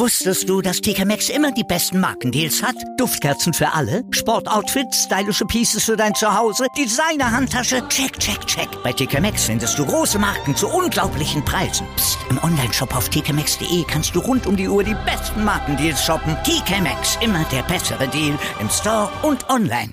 Wusstest du, dass TK Maxx immer die besten Markendeals hat? Duftkerzen für alle, Sportoutfits, stylische Pieces für dein Zuhause, Designer-Handtasche, check, check, check. Bei TK Maxx findest du große Marken zu unglaublichen Preisen. Psst. Im Onlineshop auf tkmaxx.de kannst du rund um die Uhr die besten Markendeals shoppen. TK Maxx, immer der bessere Deal im Store und online.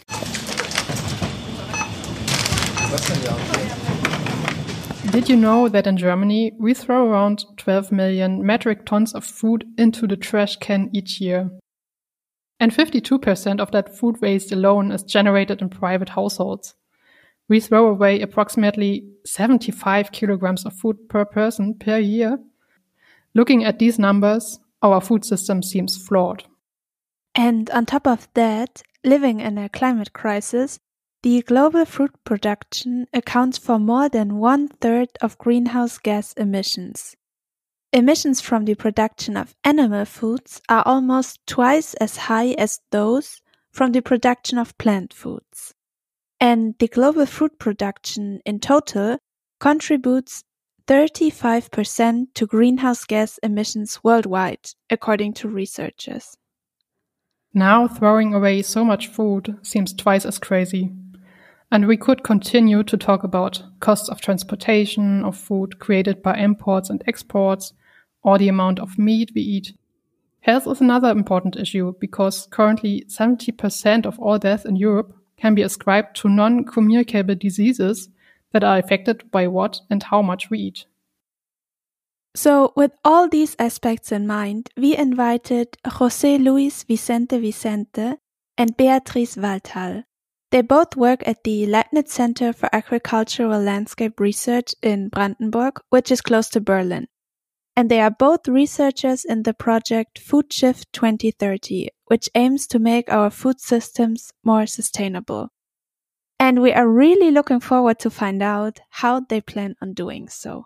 Did you know that in Germany we throw around 12 million metric tons of food into the trash can each year? And 52% of that food waste alone is generated in private households. We throw away approximately 75 kilograms of food per person per year. Looking at these numbers, our food system seems flawed. And on top of that, living in a climate crisis, the global food production accounts for more than 1/3 of greenhouse gas emissions. Emissions from the production of animal foods are almost twice as high as those from the production of plant foods. And the global food production in total contributes 35% to greenhouse gas emissions worldwide, according to researchers. Now throwing away so much food seems twice as crazy. And we could continue to talk about costs of transportation of food created by imports and exports, or the amount of meat we eat. Health is another important issue because currently 70% of all deaths in Europe can be ascribed to non-communicable diseases that are affected by what and how much we eat. So, with all these aspects in mind, we invited José Luis Vicente and Beatriz Waldhall. They both work at the Leibniz Center for Agricultural Landscape Research in Brandenburg, which is close to Berlin. And they are both researchers in the project Food Shift 2030, which aims to make our food systems more sustainable. And we are really looking forward to find out how they plan on doing so.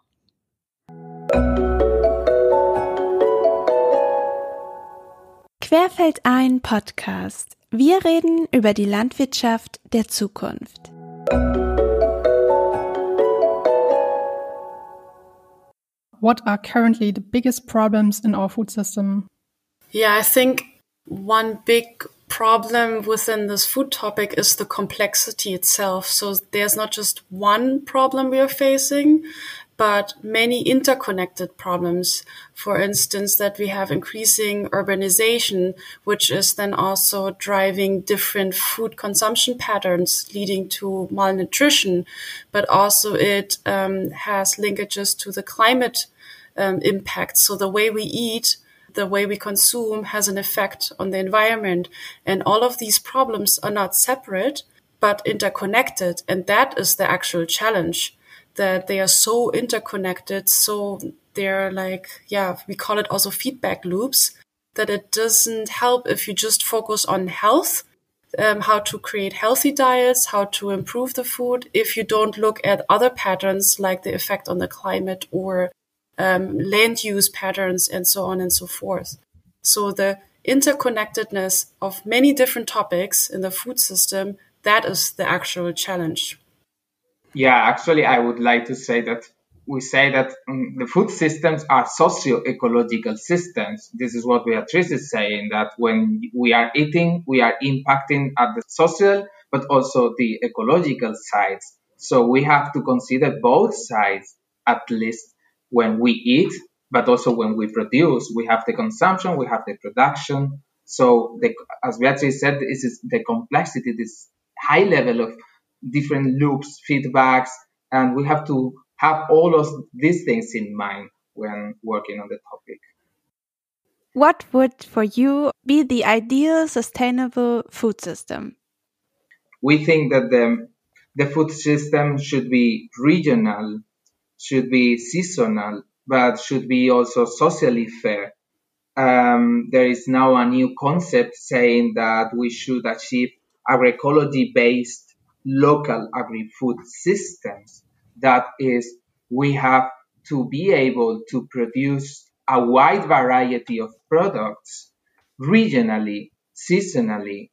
Querfeldein Podcast. Wir reden über die Landwirtschaft der Zukunft. What are currently the biggest problems in our food system? Yeah, I think one big problem within this food topic is the complexity itself. So there's not just one problem we are facing, but many interconnected problems. For instance, that we have increasing urbanization, which is then also driving different food consumption patterns, leading to malnutrition, but also it has linkages to the climate impact. So the way we eat, the way we consume has an effect on the environment. And all of these problems are not separate, but interconnected. And that is the actual challenge, that they are so interconnected. So they're like, we call it also feedback loops, that it doesn't help if you just focus on health, how to create healthy diets, how to improve the food, if you don't look at other patterns like the effect on the climate or land use patterns and so on and so forth. So the interconnectedness of many different topics in the food system, that is the actual challenge. Yeah, actually, I would like to say that we say that the food systems are socio-ecological systems. This is what Beatriz is saying, that when we are eating, we are impacting at the social, but also the ecological sides. So we have to consider both sides, at least when we eat, but also when we produce. We have the consumption, we have the production. So as Beatriz said, this is the complexity, this high level of different loops, feedbacks, and we have to have all of these things in mind when working on the topic. What would, for you, be the ideal sustainable food system? We think that the food system should be regional, should be seasonal, but should be also socially fair. There is now a new concept saying that we should achieve agroecology-based local agri-food systems. That is, we have to be able to produce a wide variety of products regionally, seasonally,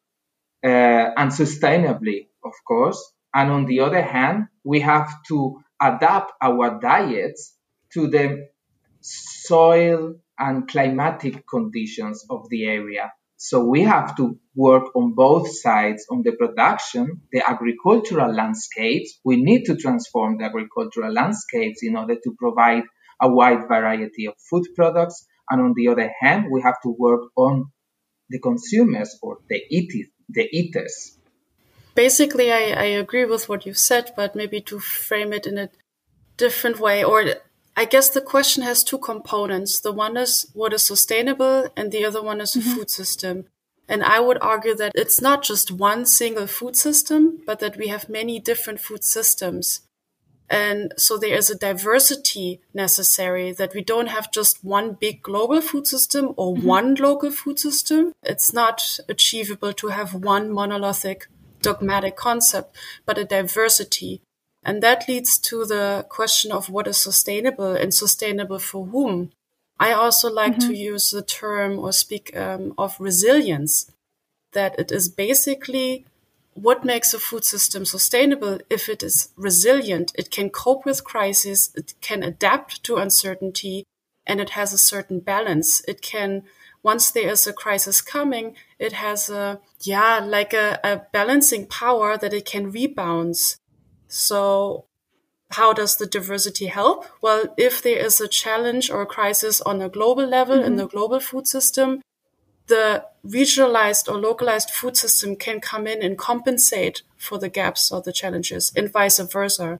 and sustainably, of course. And on the other hand, we have to adapt our diets to the soil, and climatic conditions of the area. So we have to work on both sides, on the production, the agricultural landscapes. We need to transform the agricultural landscapes in order to provide a wide variety of food products. And on the other hand, we have to work on the consumers or the eaters. Basically, I agree with what you've said, but maybe to frame it in a different way, or I guess the question has two components. The one is what is sustainable, and the other one is a food system. And I would argue that it's not just one single food system, but that we have many different food systems. And so there is a diversity necessary, that we don't have just one big global food system or one local food system. It's not achievable to have one monolithic dogmatic concept, but a diversity. And that leads to the question of what is sustainable and sustainable for whom. I also like to use the term or speak of resilience, that it is basically what makes a food system sustainable. If it is resilient, it can cope with crises, it can adapt to uncertainty, and it has a certain balance. It can, once there is a crisis coming, it has a balancing power that it can rebound. So how does the diversity help? Well, if there is a challenge or a crisis on a global level in the global food system, the regionalized or localized food system can come in and compensate for the gaps or the challenges, and vice versa.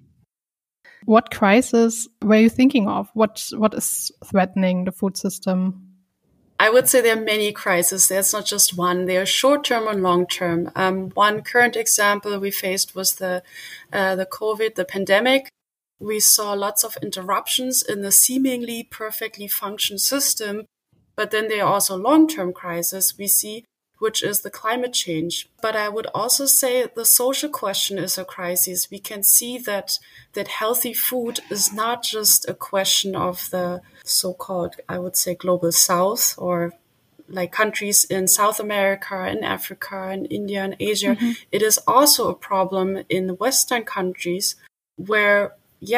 What crisis were you thinking of? What is threatening the food system? I would say there are many crises. There's not just one. There are short-term and long-term. One current example we faced was the COVID, the pandemic. We saw lots of interruptions in the seemingly perfectly functioning system. But then there are also long-term crises we see, which is the climate change. But I would also say the social question is a crisis. We can see that healthy food is not just a question of the so-called, I would say, global South, or like countries in South America and Africa and India and Asia. It is also a problem in the Western countries where,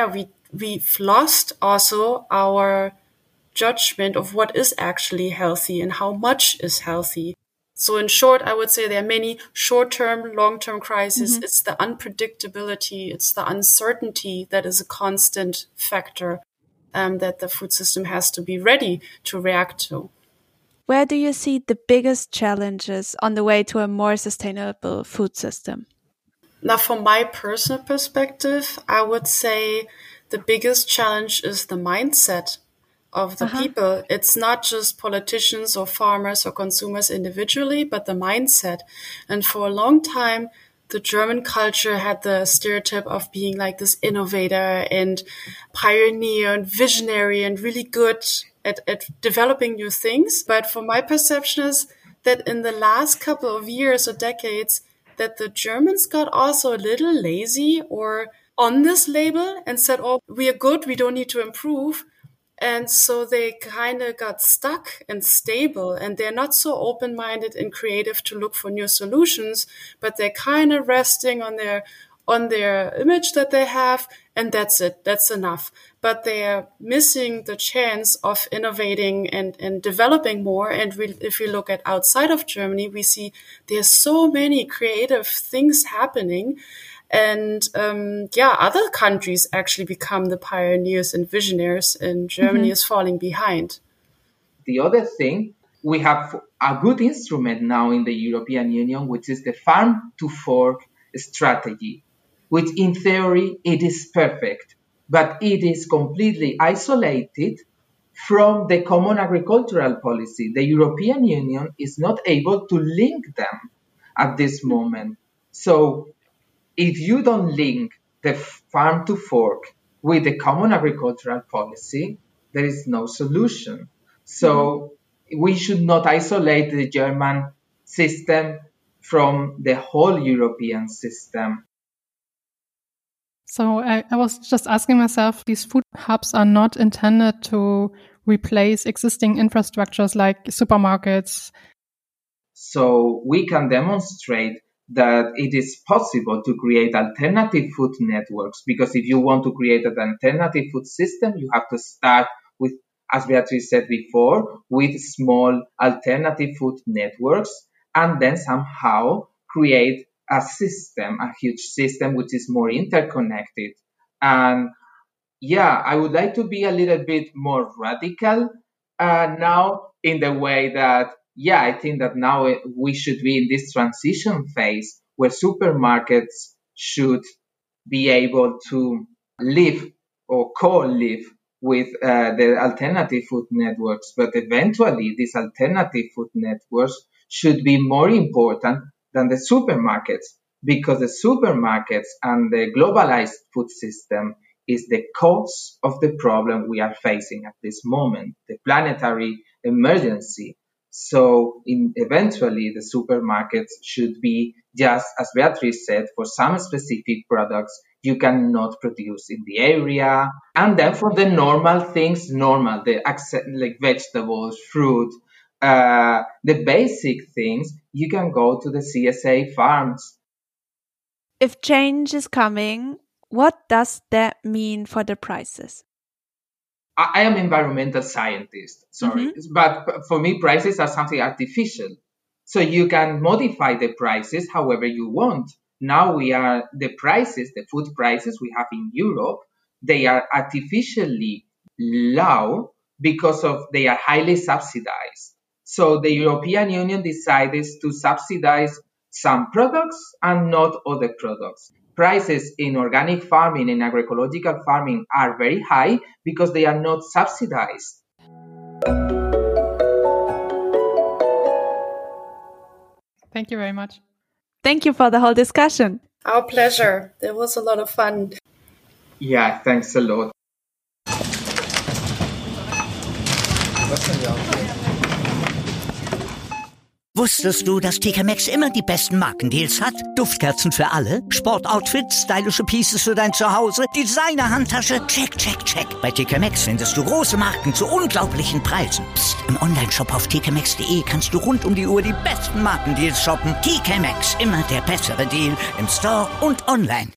we've lost also our judgment of what is actually healthy and how much is healthy. So in short, I would say there are many short-term, long-term crises. It's the unpredictability, it's the uncertainty that is a constant factor that the food system has to be ready to react to. Where do you see the biggest challenges on the way to a more sustainable food system? Now, from my personal perspective, I would say the biggest challenge is the mindset of the people. It's not just politicians or farmers or consumers individually, but the mindset. And for a long time, the German culture had the stereotype of being like this innovator and pioneer and visionary and really good at developing new things. But for my perception is that in the last couple of years or decades, that the Germans got also a little lazy or on this label and said, oh, we are good, we don't need to improve. And so they kind of got stuck and stable, and they're not so open-minded and creative to look for new solutions, but they're kind of resting on their image that they have, and that's it. That's enough. But they're missing the chance of innovating and developing more. And if we look at outside of Germany, we see there's so many creative things happening. And other countries actually become the pioneers and visionaries, and Germany is falling behind. The other thing, we have a good instrument now in the European Union, which is the farm to fork strategy, which in theory it is perfect, but it is completely isolated from the common agricultural policy. The European Union is not able to link them at this moment. So if you don't link the farm to fork with the common agricultural policy, there is no solution. So we should not isolate the German system from the whole European system. So I was just asking myself, these food hubs are not intended to replace existing infrastructures like supermarkets. So we can demonstrate that it is possible to create alternative food networks, because if you want to create an alternative food system, you have to start with as Beatrice said before, with small alternative food networks, and then somehow create a system, a huge system, which is more interconnected. And yeah, I would like to be a little bit more radical now, in the way that, yeah, I think that now we should be in this transition phase where supermarkets should be able to live or co-live with the alternative food networks. But eventually, these alternative food networks should be more important than the supermarkets, because the supermarkets and the globalized food system is the cause of the problem we are facing at this moment, the planetary emergency. So eventually the supermarkets should be just, as Beatrice said, for some specific products you cannot produce in the area. And then for the normal things, like vegetables, fruit, the basic things, you can go to the CSA farms. If change is coming, what does that mean for the prices? I am environmental scientist, sorry. Mm-hmm. But for me, prices are something artificial. So you can modify the prices however you want. Now the food prices we have in Europe, they are artificially low because they are highly subsidized. So the European Union decided to subsidize some products and not other products. Prices in organic farming and agroecological farming are very high because they are not subsidized. Thank you very much. Thank you for the whole discussion. Our pleasure. It was a lot of fun. Yeah, thanks a lot. Wusstest du, dass TK Maxx immer die besten Markendeals hat? Duftkerzen für alle, Sportoutfits, stylische Pieces für dein Zuhause, Designer-Handtasche, check, check, check. Bei TK Maxx findest du große Marken zu unglaublichen Preisen. Psst. Im Onlineshop auf tkmaxx.de kannst du rund um die Uhr die besten Markendeals shoppen. TK Maxx, immer der bessere Deal im Store und online.